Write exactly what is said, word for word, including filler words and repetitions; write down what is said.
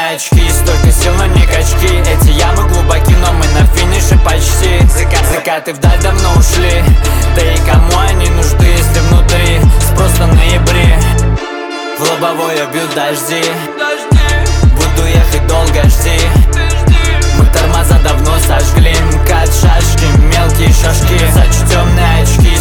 темные очки, столько сил, но не качки. Эти ямы глубоки, но мы на финише почти. Закат, закаты вдаль давно ушли. Да и кому они нужны, если внутри спрос на ноябре? В лобовое бьют дожди, буду ехать долго, жди. Мы тормоза давно сожгли, МКАД, шашки, мелкие шашки. Зачу темные очки,